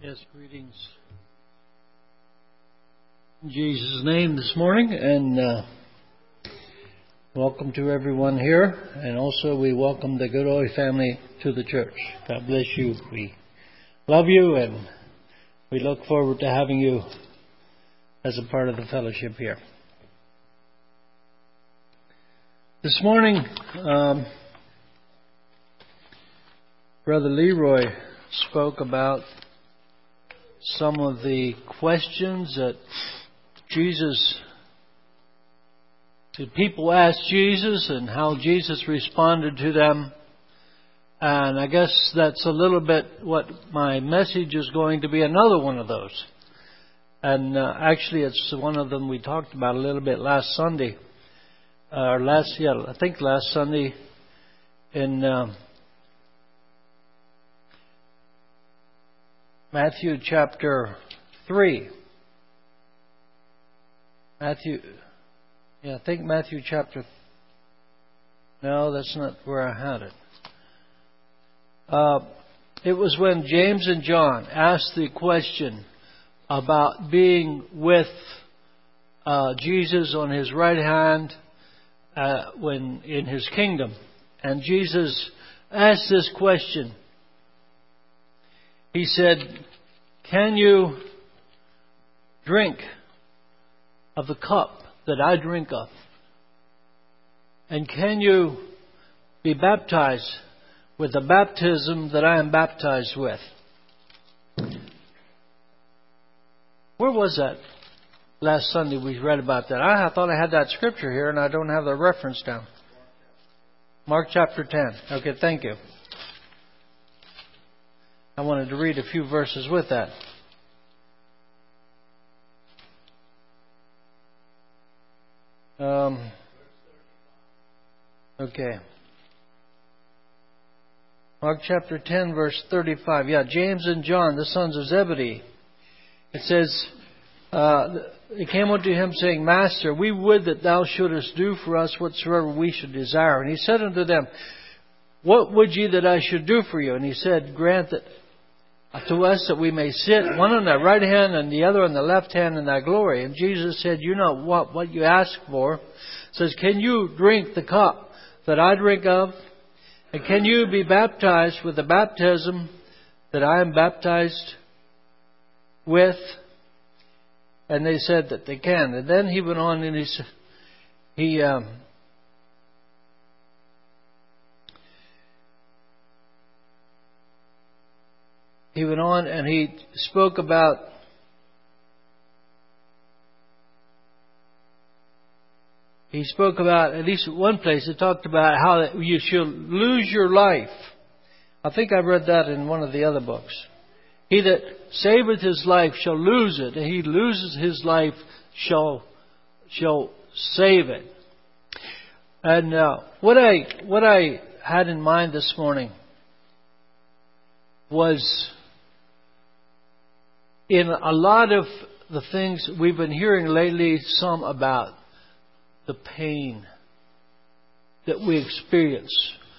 Yes, greetings in Jesus' name this morning, and welcome to everyone here. And also we welcome the Godoy family to the church. God bless you. We love you, and we look forward to having you as a part of the fellowship here. This morning, Brother Leroy spoke about some of the questions that people asked Jesus and how Jesus responded to them. And I guess that's a little bit what my message is going to be, another one of those. And actually it's one of them we talked about a little bit last Sunday. Last Sunday in Matthew chapter 3. Matthew chapter... No, that's not where I had it. It was when James and John asked the question about being with Jesus on his right hand when in his kingdom. And Jesus asked this question. He said, "Can you drink of the cup that I drink of? And can you be baptized with the baptism that I am baptized with?" Where was that? Last Sunday we read about that. I thought I had that scripture here and I don't have the reference down. Mark chapter 10. Okay, thank you. I wanted to read a few verses with that. Okay. Mark chapter 10, verse 35. Yeah, James and John, the sons of Zebedee. It says, they came unto him saying, "Master, we would that thou shouldest do for us whatsoever we should desire." And he said unto them, "What would ye that I should do for you?" And he said, "Grant that to us that we may sit, one on thy right hand and the other on the left hand in thy glory." And Jesus said, "You know what you ask for." It says, "Can you drink the cup that I drink of? And can you be baptized with the baptism that I am baptized with?" And they said that they can. And then he went on and he went on and he spoke about at least one place it talked about how you should lose your life. I think I read that in one of the other books. He that saveth his life shall lose it, and he loses his life shall save it. And what I had in mind this morning was, in a lot of the things we've been hearing lately, some about the pain that we experience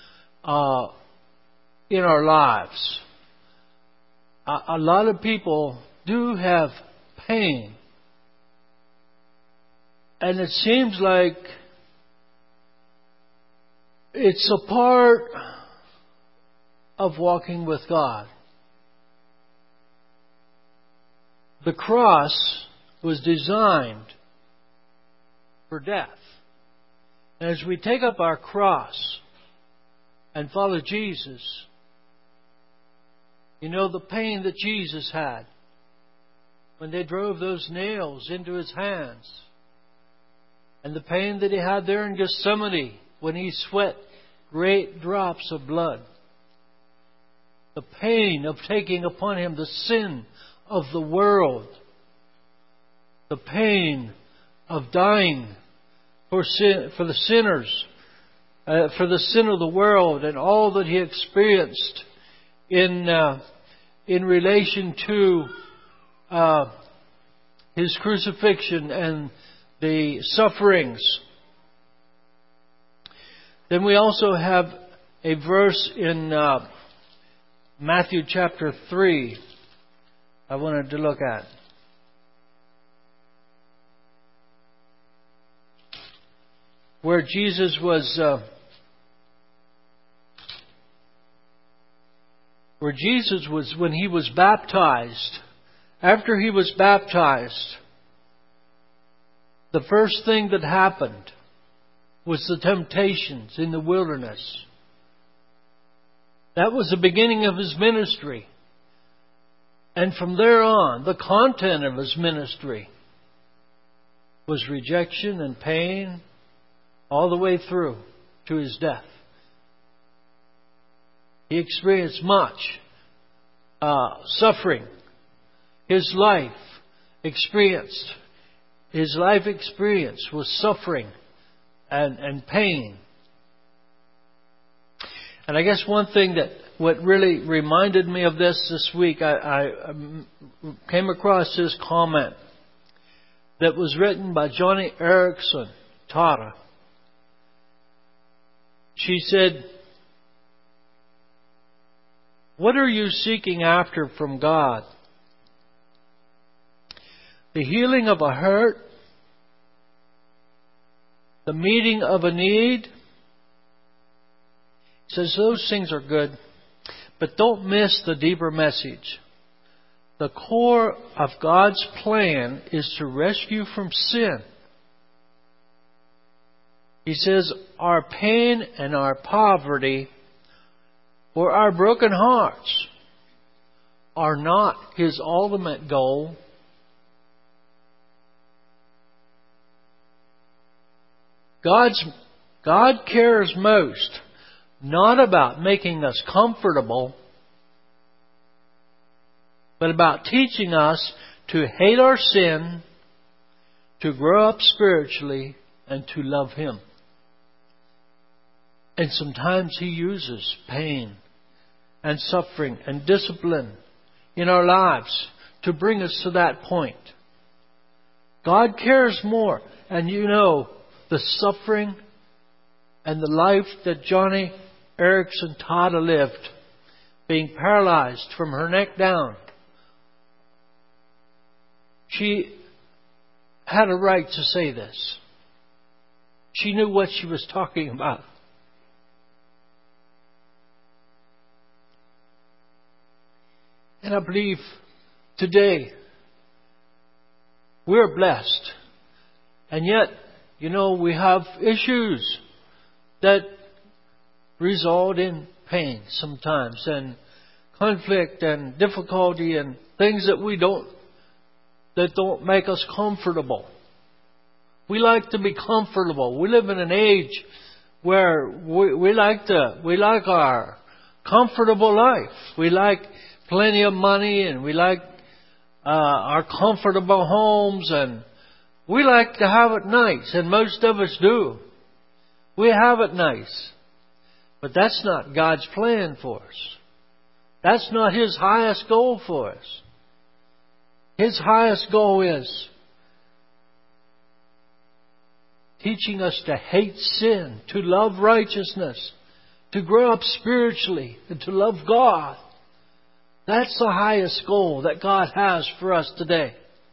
in our lives. A lot of people do have pain. And it seems like it's a part of walking with God. The cross was designed for death. And as we take up our cross and follow Jesus, you know the pain that Jesus had when they drove those nails into his hands, and the pain that he had there in Gethsemane when he sweat great drops of blood. The pain of taking upon him the sin of the world. The pain of dying for the sinners, for the sin of the world, and all that he experienced in relation to his crucifixion and the sufferings. Then we also have a verse in Matthew chapter 3 I wanted to look at. Where Jesus was when He was baptized. After He was baptized, the first thing that happened was the temptations in the wilderness. That was the beginning of His ministry. And from there on, the content of His ministry was rejection and pain all the way through to His death. He experienced much suffering. His life experience was suffering and pain. And I guess one thing what really reminded me of this week, I came across this comment that was written by Joni Eareckson Tada. She said, "What are you seeking after from God? The healing of a hurt? The meeting of a need?" Says those things are good, but don't miss the deeper message. The core of God's plan is to rescue from sin. He says our pain and our poverty or our broken hearts are not His ultimate goal. God cares most not about making us comfortable, but about teaching us to hate our sin, to grow up spiritually, and to love Him. And sometimes He uses pain and suffering and discipline in our lives to bring us to that point. God cares more. And you know, the suffering and the life that Joni Eareckson Tada lived, being paralyzed from her neck down. She had a right to say this. She knew what she was talking about. And I believe today we're blessed. And yet, you know, we have issues that result in pain sometimes, and conflict and difficulty and things that don't make us comfortable. We like to be comfortable. We live in an age where we like our comfortable life. We like plenty of money, and we like our comfortable homes, and we like to have it nice, and most of us do. We have it nice. But that's not God's plan for us. That's not His highest goal for us. His highest goal is teaching us to hate sin, to love righteousness, to grow up spiritually, and to love God. That's the highest goal that God has for us today.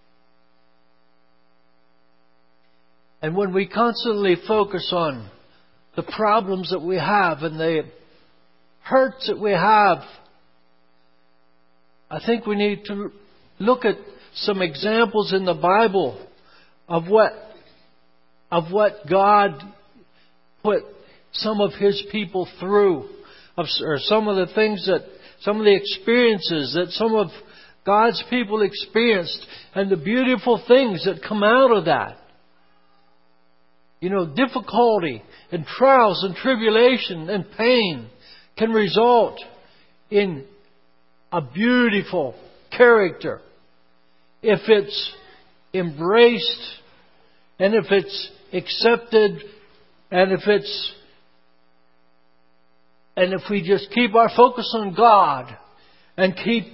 And when we constantly focus on the problems that we have and the hurts that we have, I think we need to look at some examples in the Bible of what God put some of His people through, or some of the experiences that some of God's people experienced, and the beautiful things that come out of that. You know, difficulty and trials and tribulation and pain can result in a beautiful character if it's embraced, and if it's accepted, and if we just keep our focus on God and keep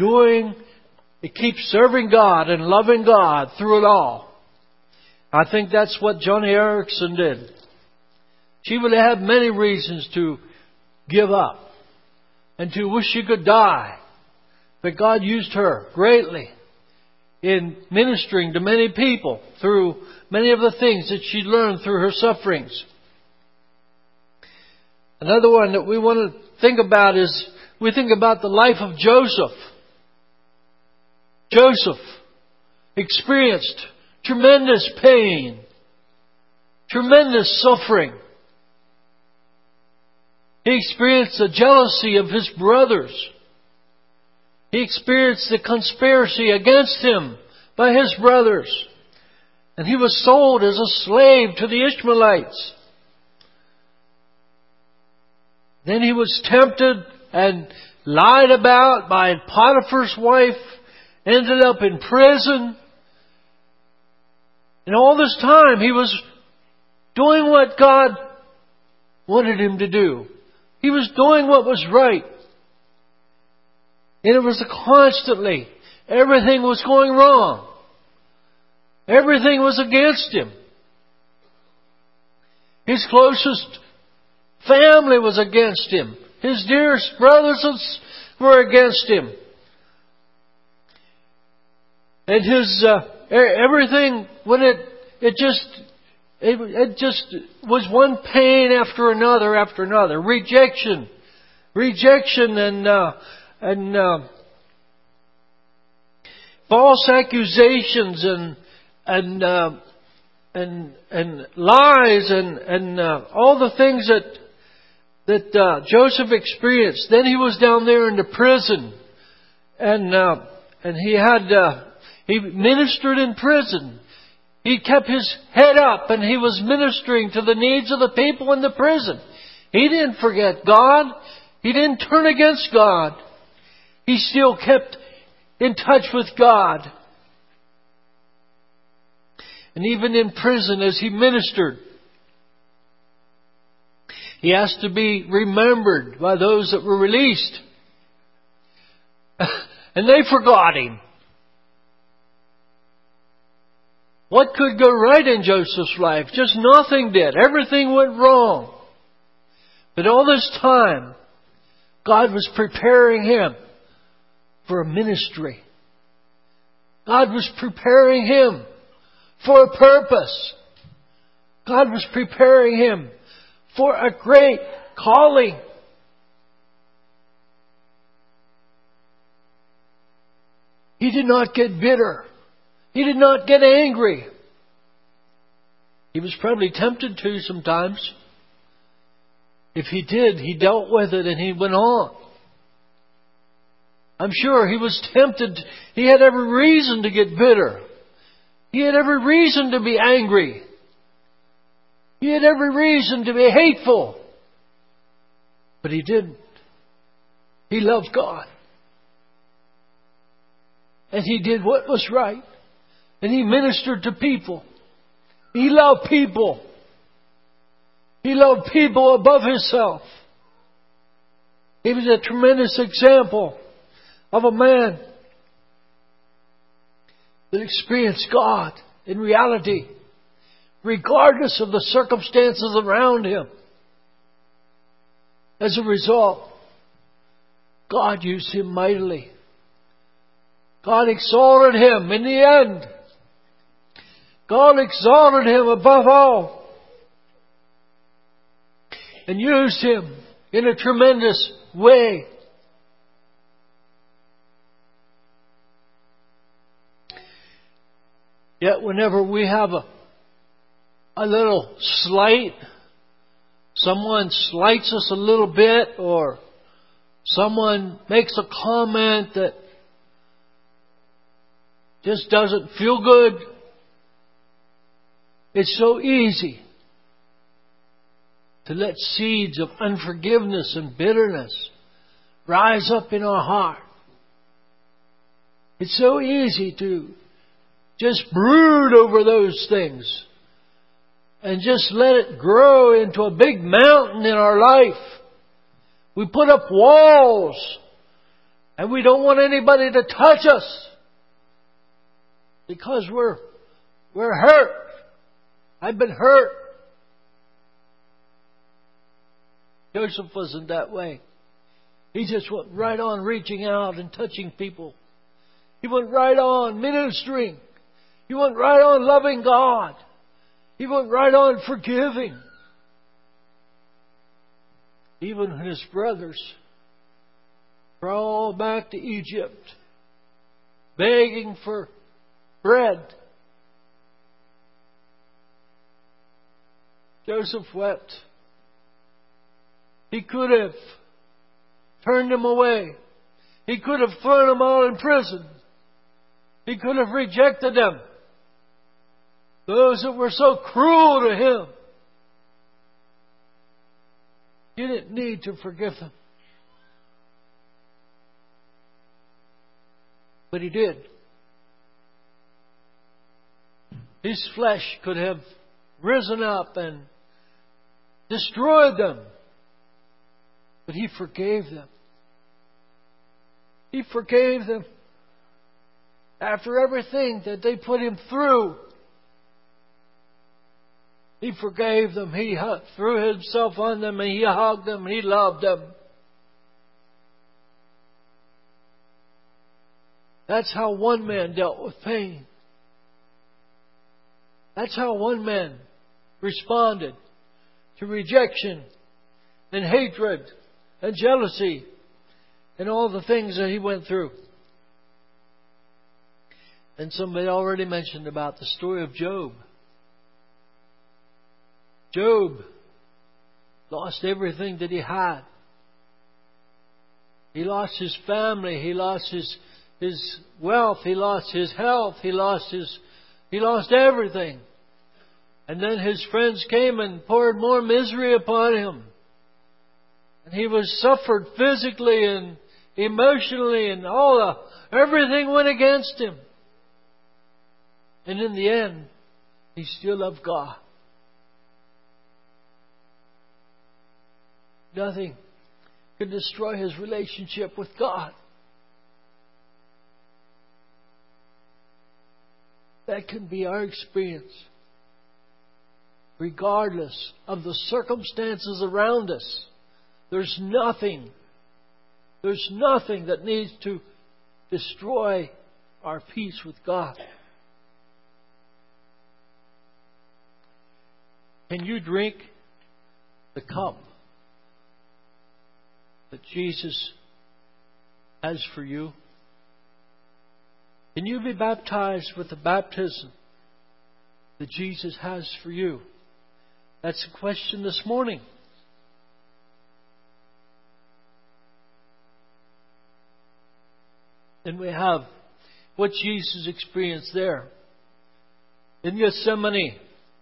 serving God and loving God through it all. I think that's what Joni Eareckson did. She would have had many reasons to give up and to wish she could die. But God used her greatly in ministering to many people through many of the things that she learned through her sufferings. Another one that we want to think about is, we think about the life of Joseph. Joseph experienced tremendous pain, tremendous suffering. He experienced the jealousy of his brothers. He experienced the conspiracy against him by his brothers. And he was sold as a slave to the Ishmaelites. Then he was tempted and lied about by Potiphar's wife, ended up in prison. And all this time he was doing what God wanted him to do. He was doing what was right. And it was constantly, everything was going wrong. Everything was against him. His closest family was against him. His dearest brothers were against him. And his everything, when it just was one pain after another. Rejection and false accusations and lies and all the things that Joseph experienced. Then he was down there in the prison, and he ministered in prison. He kept his head up and he was ministering to the needs of the people in the prison. He didn't forget God. He didn't turn against God. He still kept in touch with God. And even in prison, as he ministered, he asked to be remembered by those that were released. And they forgot him. What could go right in Joseph's life? Just nothing did. Everything went wrong. But all this time, God was preparing him for a ministry. God was preparing him for a purpose. God was preparing him for a great calling. He did not get bitter. He did not get angry. He was probably tempted to sometimes. If he did, he dealt with it and he went on. I'm sure he was tempted. He had every reason to get bitter. He had every reason to be angry. He had every reason to be hateful. But he didn't. He loved God. And he did what was right. And he ministered to people. He loved people. He loved people above himself. He was a tremendous example of a man that experienced God in reality, regardless of the circumstances around him. As a result, God used him mightily. God exalted him in the end. God exalted him above all and used him in a tremendous way. Yet whenever we have a little slight, someone slights us a little bit, or someone makes a comment that just doesn't feel good, it's so easy to let seeds of unforgiveness and bitterness rise up in our heart. It's so easy to just brood over those things and just let it grow into a big mountain in our life. We put up walls and we don't want anybody to touch us because we're hurt. I've been hurt. Joseph wasn't that way. He just went right on reaching out and touching people. He went right on ministering. He went right on loving God. He went right on forgiving. Even when his brothers crawled back to Egypt, begging for bread, Joseph wept. He could have turned them away. He could have thrown them all in prison. He could have rejected them. Those that were so cruel to him. He didn't need to forgive them. But he did. His flesh could have risen up and destroyed them. But he forgave them. He forgave them. After everything that they put him through, he forgave them. He threw himself on them and he hugged them and he loved them. That's how one man dealt with pain. That's how one man responded to rejection and hatred and jealousy and all the things that he went through. And somebody already mentioned about the story of Job. Job lost everything that he had. He lost his family. He lost his wealth. He lost his health. He lost everything. And then his friends came and poured more misery upon him. And he was suffered physically and emotionally, and everything went against him. And in the end, he still loved God. Nothing could destroy his relationship with God. That can be our experience, regardless of the circumstances around us. There's nothing that needs to destroy our peace with God. Can you drink the cup that Jesus has for you? Can you be baptized with the baptism that Jesus has for you? That's the question this morning. And we have what Jesus experienced there in Gethsemane.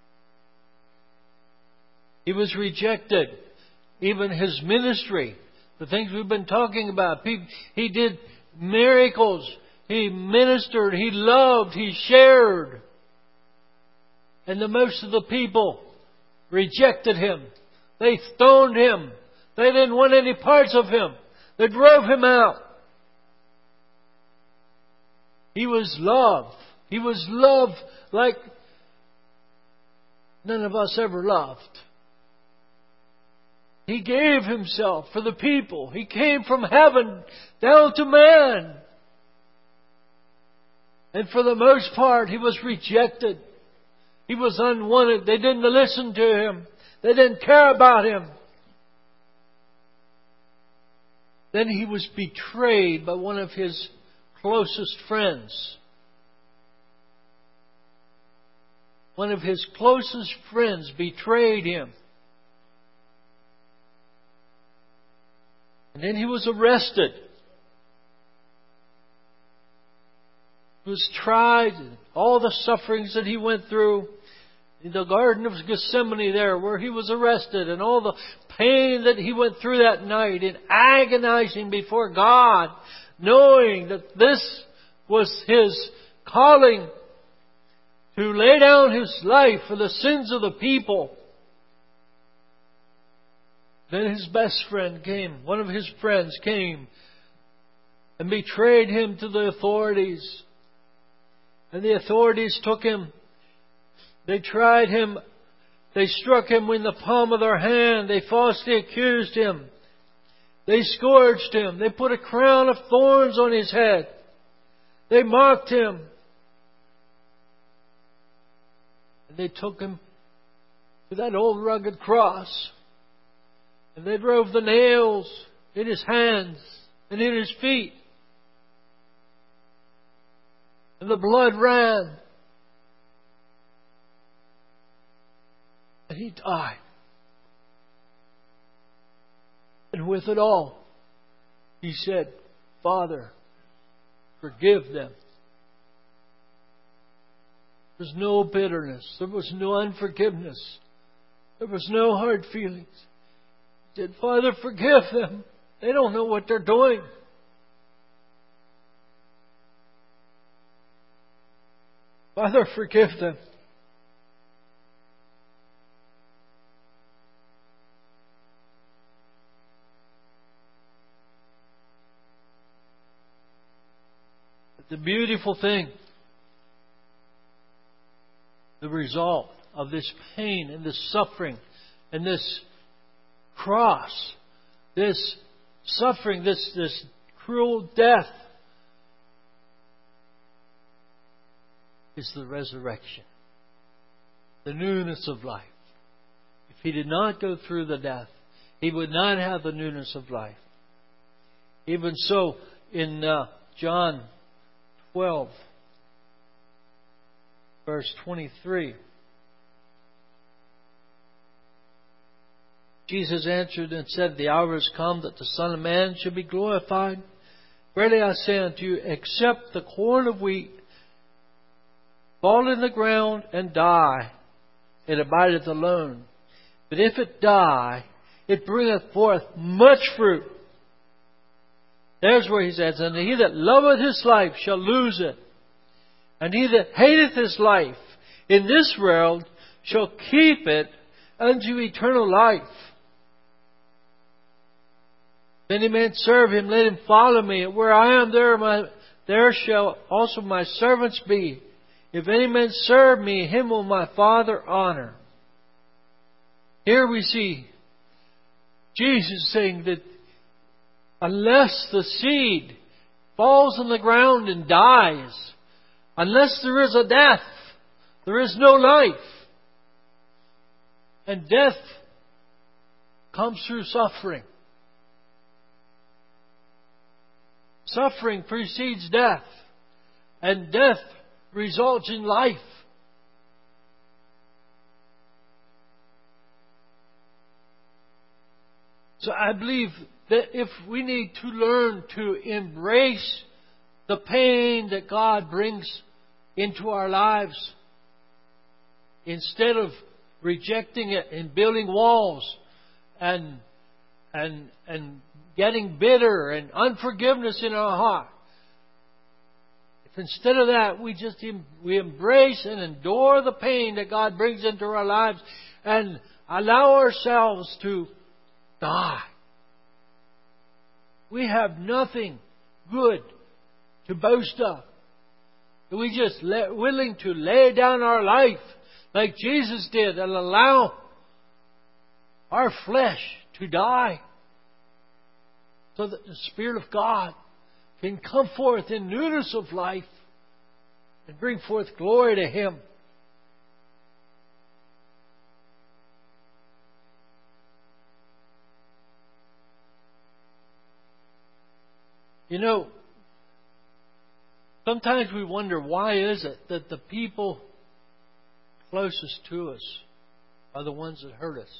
He was rejected. Even his ministry, the things we've been talking about. He did miracles. He ministered. He loved. He shared. And most of the people rejected him. They stoned him. They didn't want any parts of him. They drove him out. He was loved. He was loved like none of us ever loved. He gave himself for the people. He came from heaven down to man. And for the most part, he was rejected. He was unwanted. They didn't listen to him. They didn't care about him. Then he was betrayed by one of his closest friends. One of his closest friends betrayed him. And then he was arrested. He was tried. All the sufferings that he went through in the Garden of Gethsemane there, where he was arrested, and all the pain that he went through that night in agonizing before God, knowing that this was his calling to lay down his life for the sins of the people. Then his best friend came, one of his friends came and betrayed him to the authorities. And the authorities took him. They tried him. They struck him in the palm of their hand. They falsely accused him. They scourged Him. They put a crown of thorns on His head. They mocked Him. And they took Him to that old rugged cross. And they drove the nails in His hands and in His feet. And the blood ran. And He died. And with it all, He said, Father, forgive them. There was no bitterness. There was no unforgiveness. There was no hard feelings. He said, Father, forgive them. They don't know what they're doing. Father, forgive them. But the beautiful thing, the result of this pain and this suffering and this cross, this suffering, this cruel death, is the resurrection, the newness of life. If He did not go through the death, He would not have the newness of life. Even so, in John 12, verse 23, Jesus answered and said, The hour is come that the Son of Man should be glorified. Verily I say unto you, except the corn of wheat fall in the ground and die, it abideth alone. But if it die, it bringeth forth much fruit. There's where He says, And he that loveth his life shall lose it. And he that hateth his life in this world shall keep it unto eternal life. If any man serve Him, let him follow me. And where I am, there shall also my servants be. If any man serve me, him will my Father honor. Here we see Jesus saying that unless the seed falls on the ground and dies, unless there is a death, there is no life. And death comes through suffering. Suffering precedes death, and death results in life. So I believe that if we need to learn to embrace the pain that God brings into our lives, instead of rejecting it and building walls and getting bitter and unforgiveness in our heart, instead of that, we embrace and endure the pain that God brings into our lives and allow ourselves to die. We have nothing good to boast of. We just willing to lay down our life like Jesus did and allow our flesh to die so that the Spirit of God can come forth in newness of life and bring forth glory to Him. You know, sometimes we wonder, why is it that the people closest to us are the ones that hurt us?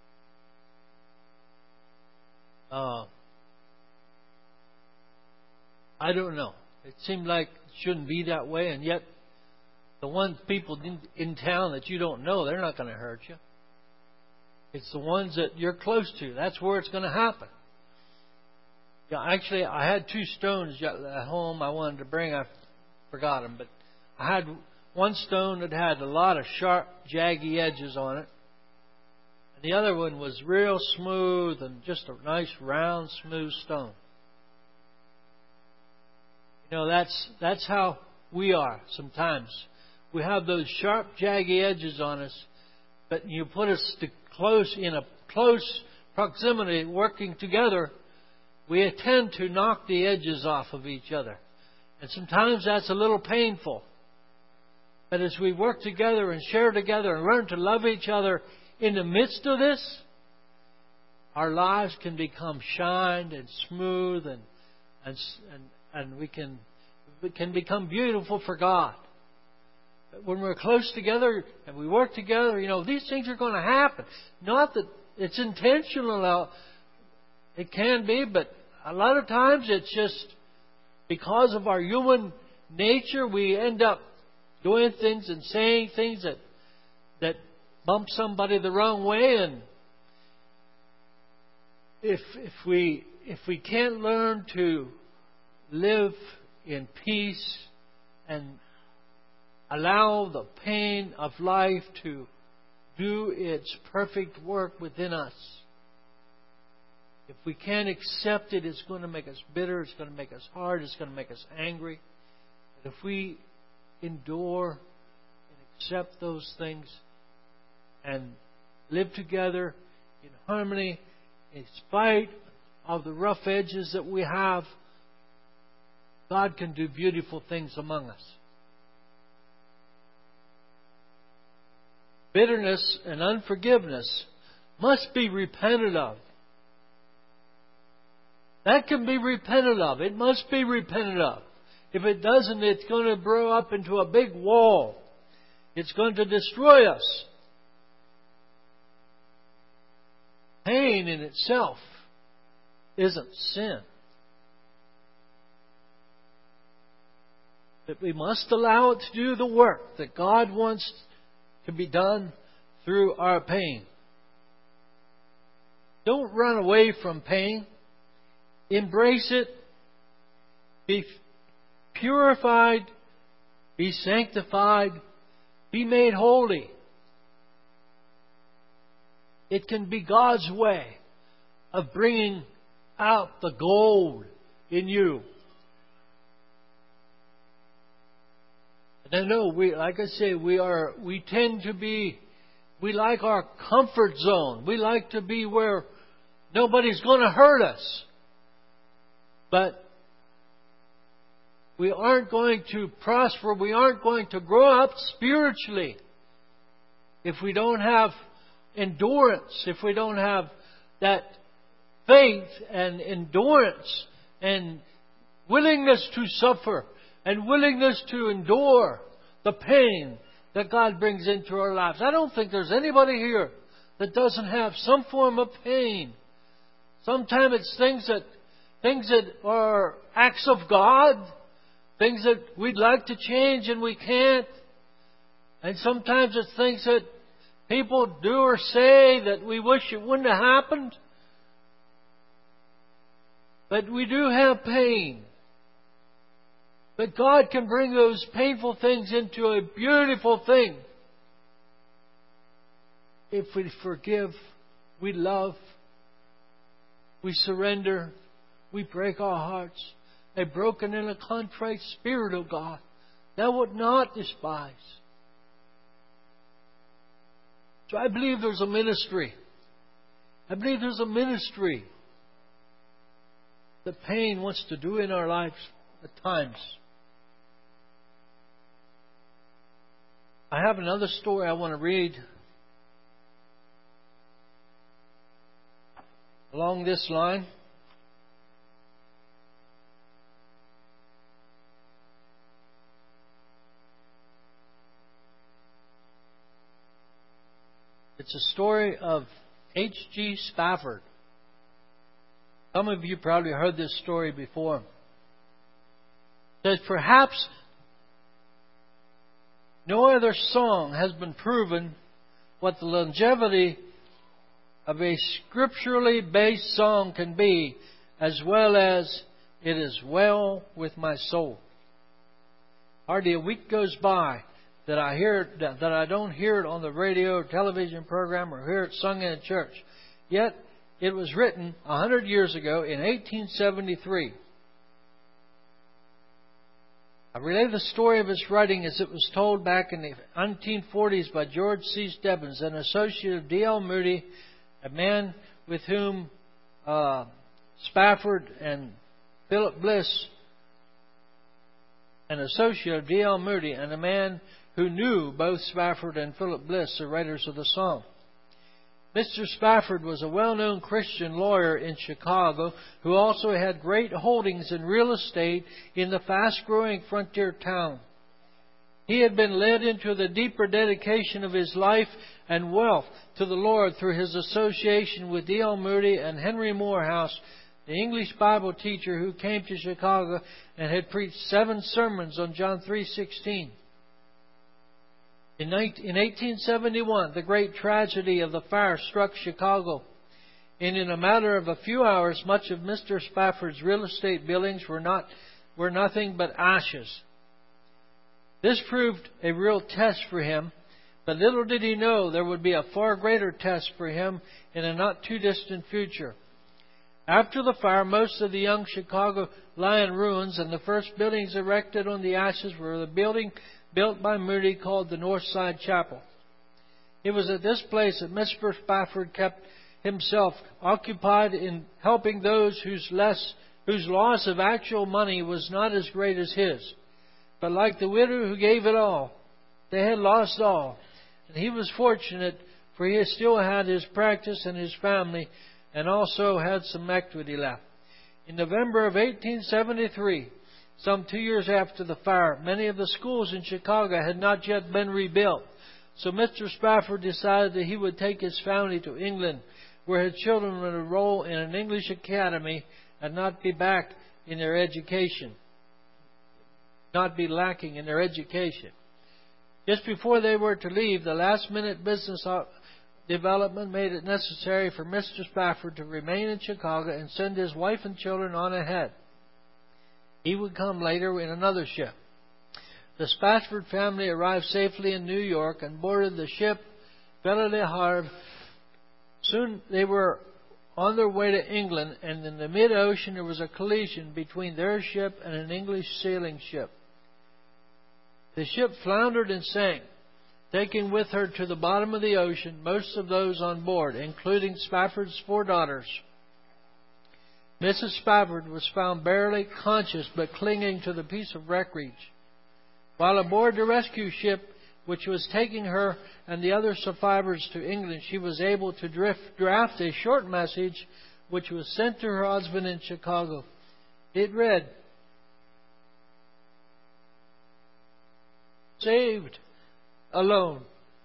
I don't know. It seemed like it shouldn't be that way, and yet the people in town that you don't know, they're not going to hurt you. It's the ones that you're close to. That's where it's going to happen. Yeah, actually, I had 2 stones at home I wanted to bring. I forgot them, but I had one stone that had a lot of sharp, jaggy edges on it. And the other one was real smooth and just a nice, round, smooth stone. You know, that's how we are sometimes. We have those sharp, jaggy edges on us, but you put us in a close proximity, working together, we tend to knock the edges off of each other. And sometimes that's a little painful. But as we work together and share together and learn to love each other in the midst of this, our lives can become shined and smooth, and we can become beautiful for God. When we're close together and we work together, these things are going to happen. Not that it's intentional. It can be, but a lot of times it's just because of our human nature, we end up doing things and saying things that bump somebody the wrong way. And if we can't learn to live in peace and allow the pain of life to do its perfect work within us, if we can't accept it, it's going to make us bitter, it's going to make us hard, it's going to make us angry. But if we endure and accept those things and live together in harmony, in spite of the rough edges that we have, God can do beautiful things among us. Bitterness and unforgiveness must be repented of. That can be repented of. It must be repented of. If it doesn't, it's going to grow up into a big wall. It's going to destroy us. Pain in itself isn't sin. But we must allow it to do the work that God wants to be done through our pain. Don't run away from pain. Embrace it. Be purified. Be sanctified. Be made holy. It can be God's way of bringing out the gold in you. And I know, we like our comfort zone. We like to be where nobody's going to hurt us. But we aren't going to prosper, we aren't going to grow up spiritually if we don't have endurance, if we don't have that faith and endurance and willingness to suffer and willingness to endure the pain that God brings into our lives. I don't think there's anybody here that doesn't have some form of pain. Sometimes it's things that are acts of God, things that we'd like to change and we can't. And sometimes it's things that people do or say that we wish it wouldn't have happened. But we do have pain. But God can bring those painful things into a beautiful thing. If we forgive, we love, we surrender, we break our hearts. A broken and a contrite spirit, O God, Thou wilt not despise. So I believe there's a ministry. I believe there's a ministry that pain wants to do in our lives at times. I have another story I want to read along this line. It's a story of H.G. Spafford. Some of you probably heard this story before. It says, perhaps no other song has been proven what the longevity of a scripturally based song can be, as well as it is well with my soul. Hardly a week goes by that I don't hear it on the radio or television program or hear it sung in a church. Yet it was written 100 years ago in 1873. I relay the story of its writing as it was told back in the 1940s by George C. Stebbins, an associate of D.L. Moody, a man with whom Spafford and Philip Bliss, an associate of D.L. Moody, and a man who knew both Spafford and Philip Bliss, the writers of the song. Mr. Spafford was a well-known Christian lawyer in Chicago who also had great holdings in real estate in the fast-growing frontier town. He had been led into the deeper dedication of his life and wealth to the Lord through his association with D.L. Moody and Henry Morehouse, the English Bible teacher who came to Chicago and had preached 7 sermons on John 3:16. In 1871, the great tragedy of the fire struck Chicago, and in a matter of a few hours, much of Mr. Spafford's real estate buildings were nothing but ashes. This proved a real test for him, but little did he know there would be a far greater test for him in a not too distant future. After the fire, most of the young Chicago lay in ruins, and the first buildings erected on the ashes were the building built by Moody called the Northside Chapel. It was at this place that Mr. Spafford kept himself occupied in helping those whose loss of actual money was not as great as his. But like the widow who gave it all, they had lost all. And he was fortunate, for he still had his practice and his family, and also had some equity left. In November of 1873, some 2 years after the fire, many of the schools in Chicago had not yet been rebuilt. So Mr. Spafford decided that he would take his family to England, where his children would enroll in an English academy and not be lacking in their education. Just before they were to leave, the last-minute business development made it necessary for Mr. Spafford to remain in Chicago and send his wife and children on ahead. He would come later in another ship. The Spafford family arrived safely in New York and boarded the ship Belle de Havre. Soon they were on their way to England, and in the mid-ocean there was a collision between their ship and an English sailing ship. The ship floundered and sank, taking with her to the bottom of the ocean most of those on board, including Spafford's 4 daughters. Mrs. Spafford was found barely conscious but clinging to the piece of wreckage. While aboard the rescue ship, which was taking her and the other survivors to England, she was able to draft a short message which was sent to her husband in Chicago. It read, "Saved alone."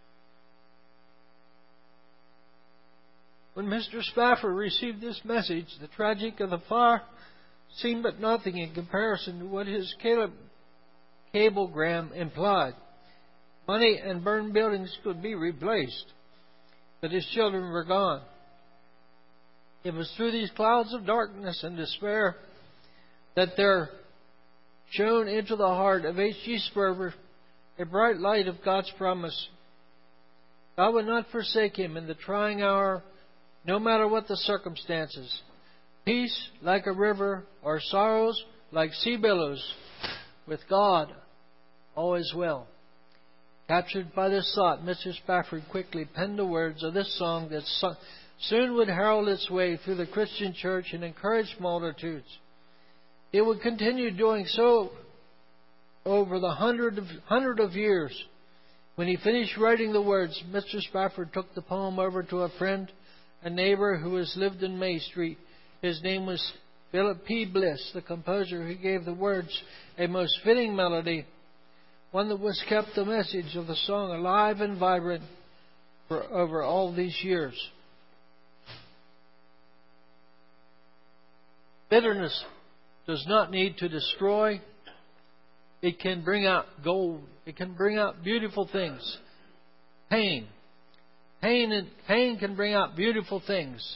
When Mr. Spafford received this message, the tragedy of the fire seemed but nothing in comparison to what his cablegram implied. Money and burned buildings could be replaced, but his children were gone. It was through these clouds of darkness and despair that there shone into the heart of H.G. Spurgeon a bright light of God's promise. God would not forsake him in the trying hour, no matter what the circumstances. Peace like a river, or sorrows like sea billows. With God, all is well. Captured by this thought, Mr. Spafford quickly penned the words of this song that soon would herald its way through the Christian church and encourage multitudes. It would continue doing so over the hundred of years. When he finished writing the words, Mr. Spafford took the poem over to a friend, a neighbor who has lived in May Street. His name was Philip P. Bliss, the composer who gave the words a most fitting melody, one that was kept the message of the song alive and vibrant for over all these years. Bitterness does not need to destroy. It can bring out gold. It can bring out beautiful things. Pain can bring out beautiful things.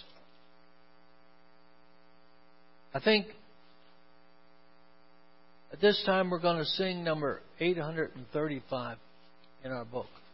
I think at this time we're going to sing number 835 in our book.